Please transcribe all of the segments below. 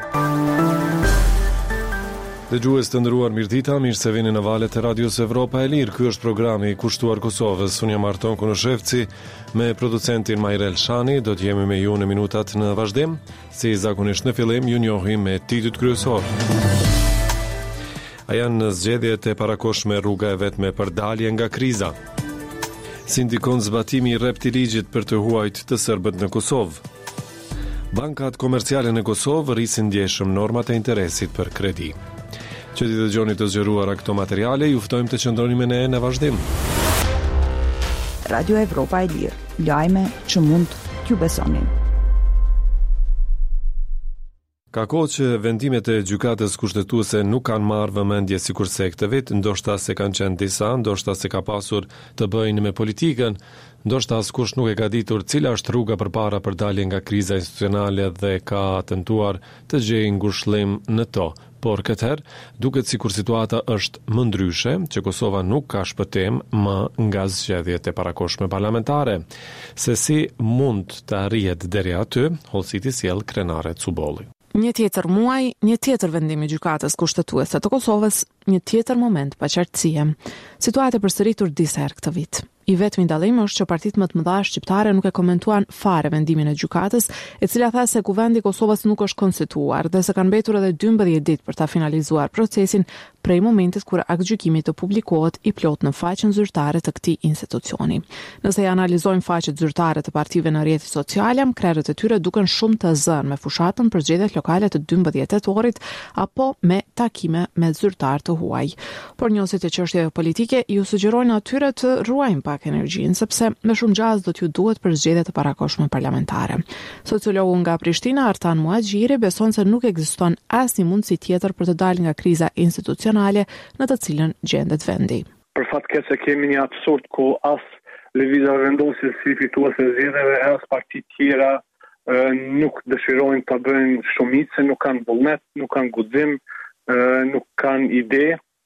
Dëgjues të nderuar, mirëdita, mirë se vini në valët e Radios Evropa e Lirë. Ky është programi i kushtuar Kosovës. Unë jam Arton Kunoshevci me producentin Majrel Shani. Do të jemi me ju në minutat në vazhdim. Si zakonisht në fillim, ju njohim me titujt kryesor. A janë në zgjedhjet e parakoshme rruga e vetme për dalje nga kriza? Sindikon zbatimi i rrept i ligjit për të huajt të serbët në Kosovë. Bankat komerciale në Kosovë rrisin ndjeshëm normat e interesit për kredi. Që ti dëgjoni të zgjeruara këto materiale, ju ftojmë të qëndroni me ne në vazhdim. Radio Evropa e Lirë, lajme që mund t'ju besonin. Ka kohë që vendimet e gjykatës kushtetuese nuk kanë marrë vëmendje sikurse këtë vit, ndoshta se kanë qenë disa, ndoshta se ka pasur të bëjnë me politikën, ndoshta askush nuk e ka ditur cila është rruga përpara për dalje nga kriza institucionale dhe ka tentuar të gjejë ngushëllim në to. Por këtëherë, duket sikur situata është më ndryshe, që Kosova nuk ka shpëtim më nga zgjedhjet e parakoshme parlamentare. Se si mund të arrihet deri aty, hollësiti sjell Krenare Cubolli. Një tjetër muaj, një tjetër vendim i gjykatës kushtetuese të Kosovës, një tjetër moment pa qartësie. Situata e përsëritur disa herë këtë vit. I vetmi dallim është që partitë më të mëdha shqiptare nuk e komentuan fare vendimin e gjykatës, e cila tha se kuvendi i Kosovës nuk është konstituar dhe se kanë mbetur edhe 12 ditë për ta finalizuar procesin prej momentit kur akt gjykimi të publikohet i plot në faqen zyrtare të këtij institucioni. Nëse i analizojmë faqet zyrtare të partive në rrjetet sociale, krerët e tyre duken shumë të zënë me fushatën për zgjedhjet lokale të 12 tetorit apo me takime me zyrtar të huaj. Por njohësit e çështjeve politike ju sugjerojnë atyre të ruajnë pak energjinë, sepse me shumë gjaz do t'ju duhet për zgjedhjet e parakoshme parlamentare. Sociologu nga Prishtina, Artan Muaxhiri, beson se nuk ekziston asnjë mundësi tjetër për të dalë nga kriza institucionale në të cilën gjendet vendi. Për fat keq se kemi një absurd ku as lëvizja vendosje si fituese e zgjedhjeve, as partitë tjera nuk dëshirojnë të bëjnë shumicë, nuk kanë vullnet, nuk kanë guxim, nuk kanë ide,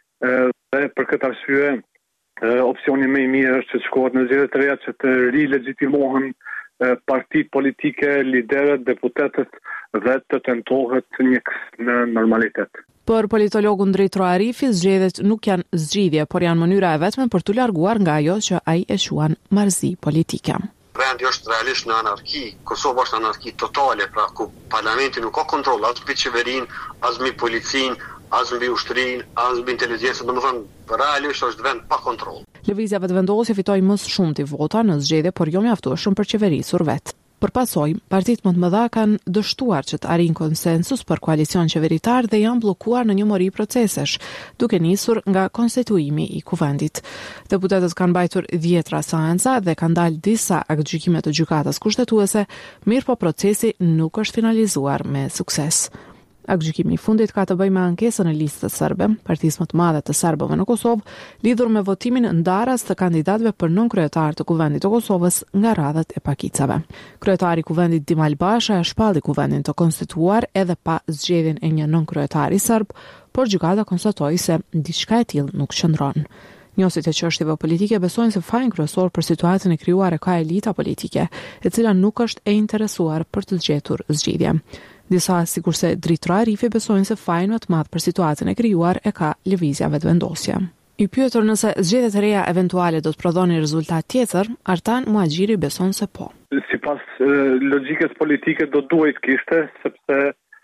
dhe për këtë arsye opsioni më i mirë është që të shkohet në zgjedhje të reja që të rilegjitimohen partitë politike, liderët, deputetët dhe të tentohet një në normalitet. Për politologun Drejtro Arifi, zgjedhjet nuk janë zgjidhje, por janë mënyra e vetme për t'u larguar nga ajo që ai e quan marrëzi politike. Vendi është realisht në anarki, Kosova është në anarki totale, pra ku parlamenti nuk ka kontroll as mbi qeverinë, as mbi policinë, as mbi ushtrinë, as mbi inteligjencën, domethënë realisht është vend pa kontroll. Lëvizja vetëvendosje fitoi më shumë vota në zgjedhje, por jo mjaftueshëm për qeverisur vetë. Për pasoj, partitë më të mëdha kanë dështuar që të arrijnë konsensus për koalicion qeveritar dhe janë bllokuar në një mori procesesh, duke nisur nga konstituimi i kuvendit. Deputetët kanë mbajtur 10 seanca dhe kanë dalë disa aktgjykime të gjykatës kushtetuese, mirë po procesi nuk është finalizuar me sukses. Aktgjykimi i fundit ka të bëjë me ankesën e listës serbe, partisë më të madhe të serbëve në Kosovë, lidhur me votimin ndarës të kandidatëve për nënkryetar të kuvendit të Kosovës nga radhët e pakicave. Kryetari i kuvendit Dimal Basha e shpalli kuvendin të konstituar edhe pa zgjedhjen e një nënkryetari serb, por gjykata konstatoi se diçka e tillë nuk qëndron. Njohësit e çështjeve politike besojnë se fajin kryesor për situatën e krijuar e ka elita politike, e cila nuk është e interesuar për të zgjetur zgjidhje. Disa, sikurse Drejtro Arifi, besojnë se fajin më të madh për situatën e krijuar e ka lëvizja vetëvendosje. I pyetur nëse zgjedhjet e reja eventuale do të prodhonin rezultat tjetër, Artan Muaxhiri beson se po. Sipas logjikës politike do duhet kishte, sepse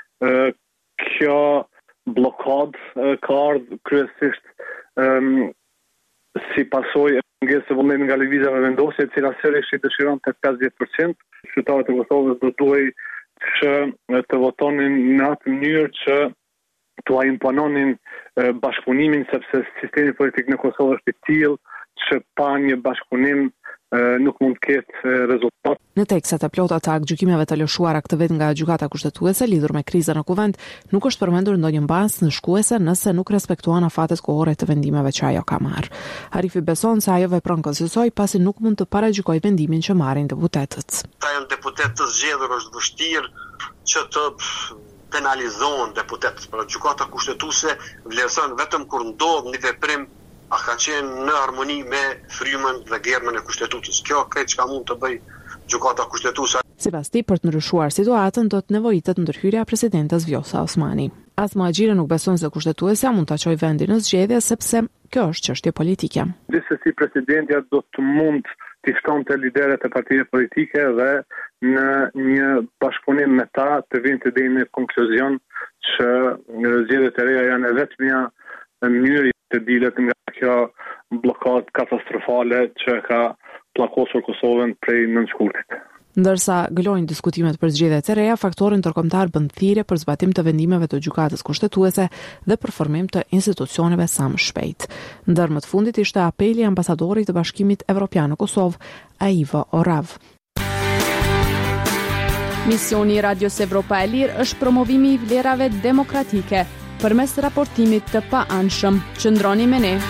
kjo blokadë ka ardhur kryesisht si pasojë e mungesës së vullnetit nga lëvizja vetëvendosje, e cila sërish i dëshiron tek 50%. Qytetarët e Kosovës do duhet që të votonin në atë mënyrë që t'u impononin bashkëpunimin, sepse sistemi politik në Kosovë është i tillë që pa një bashkëpunim nuk mund të ketë rezultat. Në tekstet e plota të aktgjykimeve të lëshuara këtë vit nga gjykata kushtetuese lidhur me krizën në kuvend, nuk është përmendur ndonjë mbas në shkuese nëse nuk respektuan afatet kohore të vendimeve që ajo ka marrë. Arifi beson se ajo vepron konsensuoj pasi nuk mund të paragjykojë vendimin që marrin deputetët. Ta janë deputet të zgjedhur, është vështirë që të penalizohen deputetët, por gjykata kushtetuese vlerëson vetëm kur ndodh një veprim a ka qenë në harmoni me frymën dhe germën e kushtetutës. Kjo këtë që ka mund të bëj gjykata kushtetuese. Sipas tij, për të ndryshuar situatën do të nevojitet ndërhyrja e presidentes Vjosa Osmani. Asma Agjira nuk beson se kushtetuesja mund ta çojë vendin në zgjedhje sepse kjo është çështje politike. Gjithsesi presidentja do të mund të ftonte liderët e partive politike dhe në një bashkëpunim me ta të vinë deri në konkluzion që zgjedhjet e reja janë vetmja mënyrë të dilet nga kjo blokadë katastrofale që ka pllakosur Kosovën prej nënshkurtit. Ndërsa gëlojnë diskutimet për zgjedhjet e reja, faktori ndërkombëtar bën thirrje për zbatim të vendimeve të gjykatës kushtetuese dhe për formim të institucioneve sa më shpejt. Ndër më të fundit ishte apeli i ambasadorit të Bashkimit Evropian në Kosovë, Aiva Orav. Misioni i Radios Evropa e Lirë është promovimi i vlerave demokratike përmes raportimit të paanshëm. Qëndroni me ne.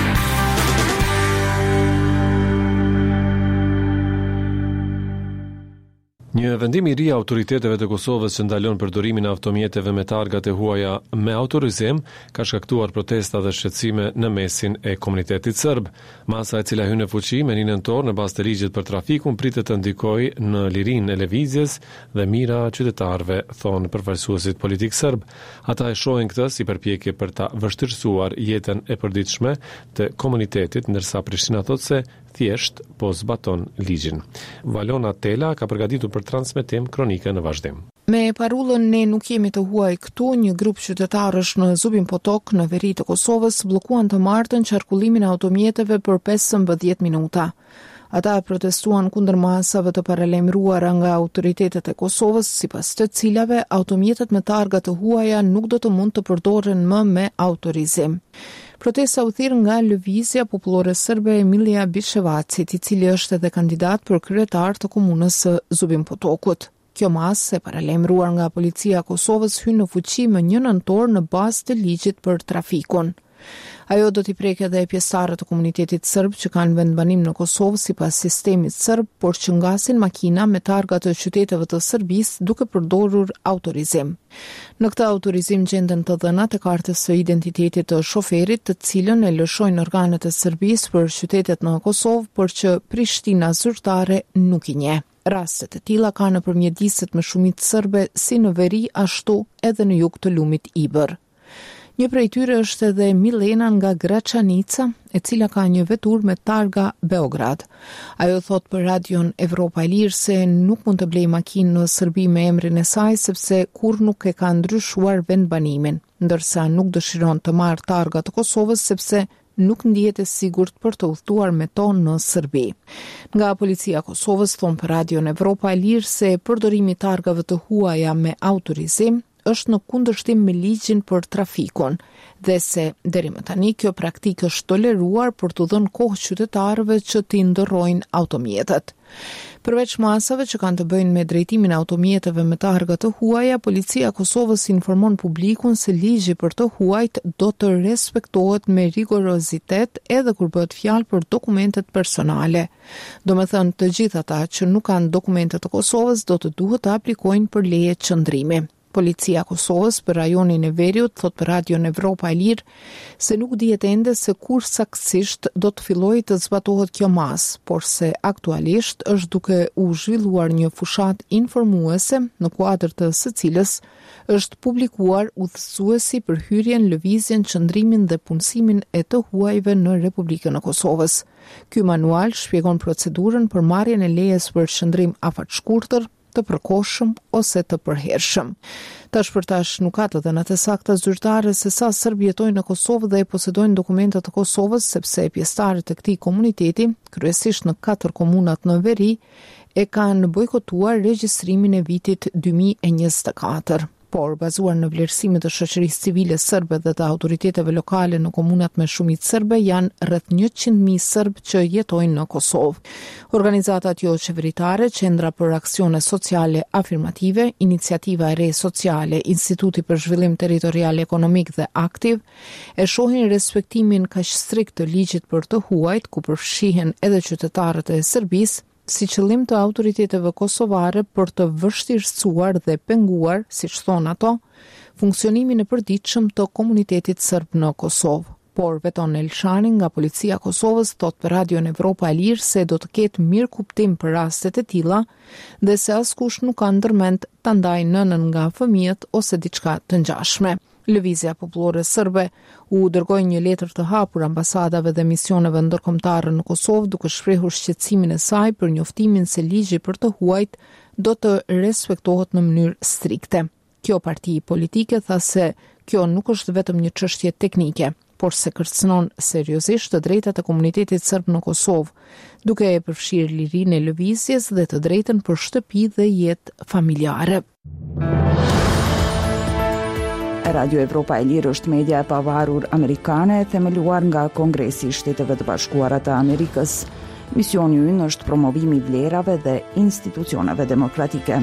Një vendim i ri i autoriteteve të Kosovës që ndalon përdorimin e automjeteve me targat e huaja me autorizim ka shkaktuar protesta dhe shqetësime në mesin e komunitetit serb. Masa e cila hyn në fuqi me nëntor në bazë të ligjit për trafikun pritet të ndikojë në lirinë e lëvizjes dhe mira qytetarëve, thonë përfaqësuesit politik serb. Ata e shohin këtë si përpjekje për ta vështirësuar jetën e përditshme të komunitetit, ndërsa Prishtina thotë se thjesht po zbaton ligjin. Valona Tela ka përgatitur për transmetim kronikën në vazhdim. Me parullën "Ne nuk jemi të huaj këtu", një grup qytetarësh në Zubin Potok, në veri të Kosovës, bllokuan të martën qarkullimin e automjeteve për 15 minuta. Ata protestuan kundër masave të paralajmëruara nga autoritetet e Kosovës, sipas të cilave automjetet me targa të huaja nuk do të mund të përdoren më me autorizim. Protesta u thirr nga Lëvizja Popullore Serbe Emilia Bishevacit, i cili është edhe kandidat për kryetar të komunës së Zubin Potokut. Kjo masë, e paralajmëruar nga policia e Kosovës, hyn në fuqi më 1 nëntor në bazë të ligjit për trafikun. Ajo do t'i prekë edhe pjesëtarët e komunitetit serb që kanë vendbanim në Kosovë sipas sistemit serb, por që ngasin makina me targa të qyteteve të Serbisë duke përdorur autorizim. Në këtë autorizim gjenden të dhënat e kartës së identitetit të shoferit, të cilën e lëshojnë organet e Serbisë për qytetet në Kosovë, por që Prishtina zyrtare nuk i njeh. Rastet e tilla kanë në përmjediset me shumicë serbe si në veri ashtu edhe në jug të lumit Ibër. Një prej tyre është edhe Milena nga Gračanica, e cila ka një vetur me targa Beograd. Ajo thot për Radion Evropa e Lirë se nuk mund të blej makinë në Serbi me emrin e saj sepse kur nuk e ka ndryshuar vendbanimin, ndërsa nuk dëshiron të marrë targa të Kosovës sepse nuk ndihet e sigurt për të udhëtuar me to në Serbi. Nga policia e Kosovës thon për Radion Evropa e Lirë se përdorimi i targave të huaja me autorizim është në kundërshtim me ligjin për trafikun dhe se deri më tani kjo praktikë është toleruar për të dhënë kohë qytetarëve që t'i ndërrojnë automjetet. Përveç masave që kanë të bëjnë me drejtimin e automjeteve me targa të huaja, policia e Kosovës informon publikun se ligji për të huajt do të respektohet me rigorozitet edhe kur bëhet fjalë për dokumentet personale. Domethënë, të gjithë ata që nuk kanë dokumente të Kosovës do të duhet të aplikojnë për leje qëndrimi. Policia e Kosovës për rajonin e Veriut thot për Radion Evropa e Lirë se nuk dihet ende se kur saktësisht do të fillojë të zbatohet kjo masë, por se aktualisht është duke u zhvilluar një fushat informuese në kuadër të së cilës është publikuar udhëzuesi për hyrjen, lëvizjen, qëndrimin dhe punësimin e të huajve në Republikën e Kosovës. Ky manual shpjegon procedurën për marrjen e lejes për qëndrim afatshkurtër, të përkohshëm ose të përhershëm. Tash për tash nuk ka të dhënat e sakta zyrtare se sa serb jetojnë në Kosovë dhe posedojnë dokumentet të Kosovës, sepse pjesëtarët e këtij komuniteti, kryesisht në 4 komunat në veri, e kanë bojkotuar regjistrimin e vitit 2024. Por bazuar në vlerësimet të shoqërisë civile serbe dhe të autoriteteve lokale në komunat me shumicë serbe, janë rreth 100.000 serb që jetojnë në Kosovë. Organizatat jo qeveritare, Qendra për Aksione Sociale Afirmative, Iniciativa e Re Sociale, Instituti për Zhvillim Territorial Ekonomik dhe Aktiv, e shohin respektimin kaq strikt të ligjit për të huajt, ku përfshihen edhe qytetarët e Serbisë, si qëllim të autoriteteve kosovare për të vështirësuar dhe penguar, siç thon ato, funksionimin e përditshëm të komunitetit serb në Kosovë. por Veton Elshani nga policia e Kosovës thot për Radion Evropa e Lirë se do të ketë mirë kuptim për rastet e tilla dhe se askush nuk ka ndërmend ta ndajë nënën nga fëmijët ose diçka të ngjashme. Lëvizja popullore serbe u dërgoi një letër të hapur ambasadave dhe misioneve ndërkombëtare në Kosovë duke shprehur shqetësimin e saj për njoftimin se ligji për të huajt do të respektohet në mënyrë strikte. Kjo parti politike tha se kjo nuk është vetëm një çështje teknike, por se kërcënon seriozisht të drejtat e komunitetit serb në Kosovë, duke e përfshirë lirinë e lëvizjes dhe të drejtën për shtëpi dhe jetë familjare. Radio Evropa e Lirë është media e pavarur amerikane themeluar nga Kongresi i Shteteve të Bashkuara të Amerikës. Misioni i ynë është promovimi i vlerave dhe institucioneve demokratike.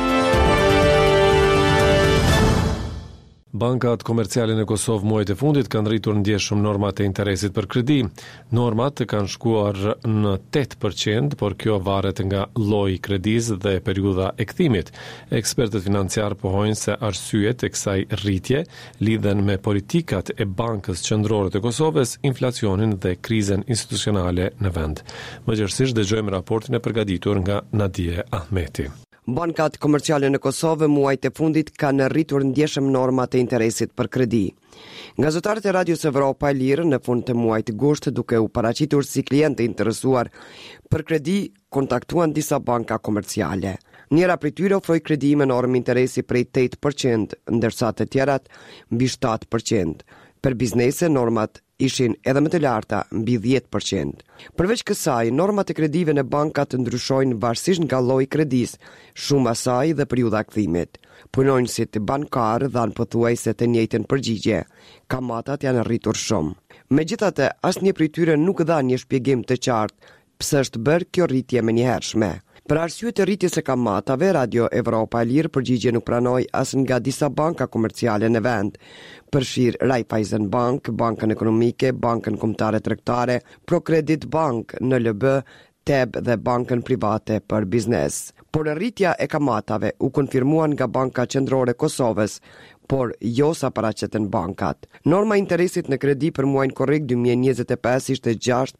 Bankat komerciale në Kosovë muajt e fundit kanë rritur ndjeshëm normat e interesit për kredi. Normat kanë shkuar në 8%, por kjo varet nga lloji i kredisë dhe periudha e kthimit. Ekspertët financiar pohojnë se arsyet e kësaj rritje lidhen me politikat e Bankës Qendrore të Kosovës, inflacionin dhe krizën institucionale në vend. Mëgjërësisht dëgjojmë raportin e përgatitur nga Nadije Ahmeti. Bankat komerciale në Kosovë muajt e fundit kanë rritur ndjeshëm normat e interesit për kredi. Gazetarët e Radios Evropa e Lirë në fund të muajit gusht, duke u paraqitur si klientë interesuar për kredi, kontaktuan disa banka komerciale. Njëra prej tyre ofroi kredi me normë interesi prej 8%, ndërsa të tjerat mbi 7%. Për biznese normat ishin edhe më të larta, mbi 10%. Përveç kësaj, normat e kredive në bankat ndryshojnë varësisht nga lloji i kredisë, shuma e saj dhe periudha e kthimit. Punonjësit bankar dhanë pothuajse të njëjtën përgjigje. Kamatat janë rritur shumë. Megjithatë, asnjë prej tyre nuk dha një shpjegim të qartë pse është bërë kjo rritje menjëhershme. Për arsye të rritjes së kamatave, Radio Evropa e Lirë përgjigje nuk pranoi as nga disa banka komerciale në vend, përfshir Raiffeisen Bank, Bankën Ekonomike, Bankën Kombëtare Tregtare, ProCredit Bank, NLB, TEB dhe Bankën Private për Biznes. Por rritja e kamatave u konfirmuan nga Banka Qendrore e Kosovës, por jo sa paraqiten bankat. Norma e interesit në kredi për muajin korrekt 2025 ishte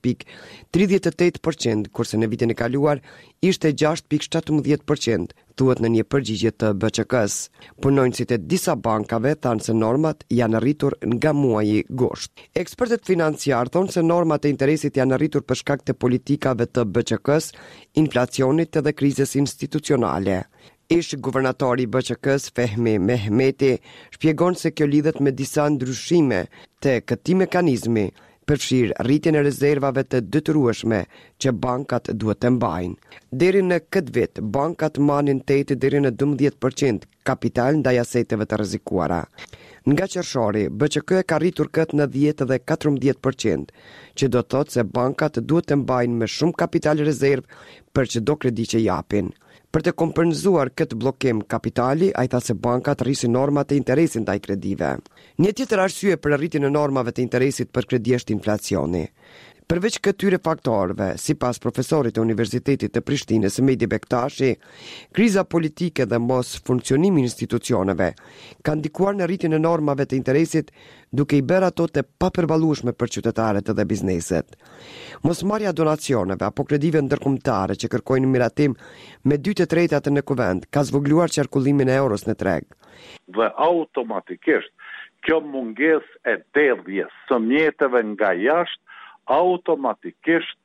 6.38%, kurse në vitin e kaluar ishte 6.17%, thuhet në një përgjigje të BÇK-s. Punonjësit e disa bankave thanë se normat janë rritur nga muaji gusht. Ekspertët financiar thonë se normat e interesit janë rritur për shkak të politikave të BÇK-s, inflacionit dhe krizës institucionale. Ish guvernatori i BÇK-s Fehmi Mehmeti shpjegon se kjo lidhet me disa ndryshime të këtij mekanizmi, përfshir rritjen e rezervave të detyrueshme që bankat duhet të mbajnë. Deri në këtë vit, bankat marrin 8 deri në 12% kapital ndaj aseteve të rrezikuara. Nga qershori, BÇK ka rritur këtë në 10 dhe 14%, që do të thotë se bankat duhet të mbajnë me shumë kapital rezervë për çdo kredi që japin. Për të kompenzuar këtë bllokim kapitali, ai tha se bankat rrisin normat e interesit ndaj kredive. Një tjetër arsye për rritjen e normave të interesit për kredi është inflacioni. Përveç këtyre faktorëve, sipas profesorit të Universitetit të Prishtinës Mehdi Bektashi, kriza politike dhe mos funksionimi i institucioneve kanë ndikuar në rritjen e normave të interesit, duke i bërë ato të papërballueshme për qytetarët dhe bizneset. Mosmarrja donacioneve apo kredive ndërkombëtare që kërkojnë miratim me 2/3 në kuvend ka zvogëluar qarkullimin e euros në treg. Dhe automatikisht kjo mungesë e derdhjes së mjeteve nga jashtë automatikisht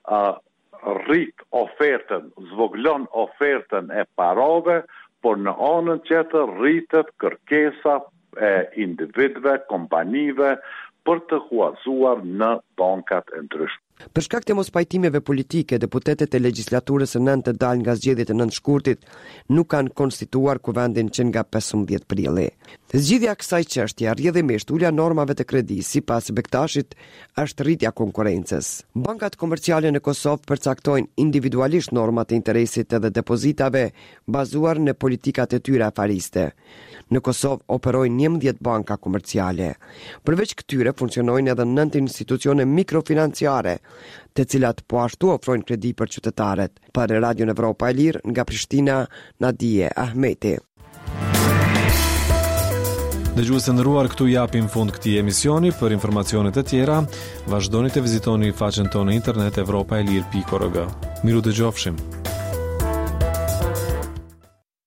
rrit ofertën, zvogëlon ofertën e parave, por në anën tjetër rritet kërkesa e individëve, kompanive për të huazuar në bankat e ndryshme. Për shkak të mospajtimeve politike, deputetët e legjislaturës së 9 të dalë nga zgjedhjet e 9 shkurtit nuk kanë konstituar kuvendin që nga 15 prilli. Zgjidhja kësaj çështje rrjedhimisht ulja normave të kredisë, sipas Bektashit, është rritja konkurrencës. Bankat komerciale në Kosovë përcaktojnë individualisht normat e interesit dhe depozitave bazuar në politikat e tyre afariste. Në Kosovë operojnë 11 banka komerciale. Përveç këtyre funksionojnë edhe 9 institucione mikrofinanciare, të cilat po ashtu ofrojnë kredi për qytetarët. Për Radio Evropa e Lirë nga Prishtina, Nadije Ahmeti. Dëgjues të nderuar, këtu japim fund këtij emisioni. Për informacione të tjera, vazhdoni të vizitoni faqen tonë në internet europaelir.org. Miru dëgjofshim.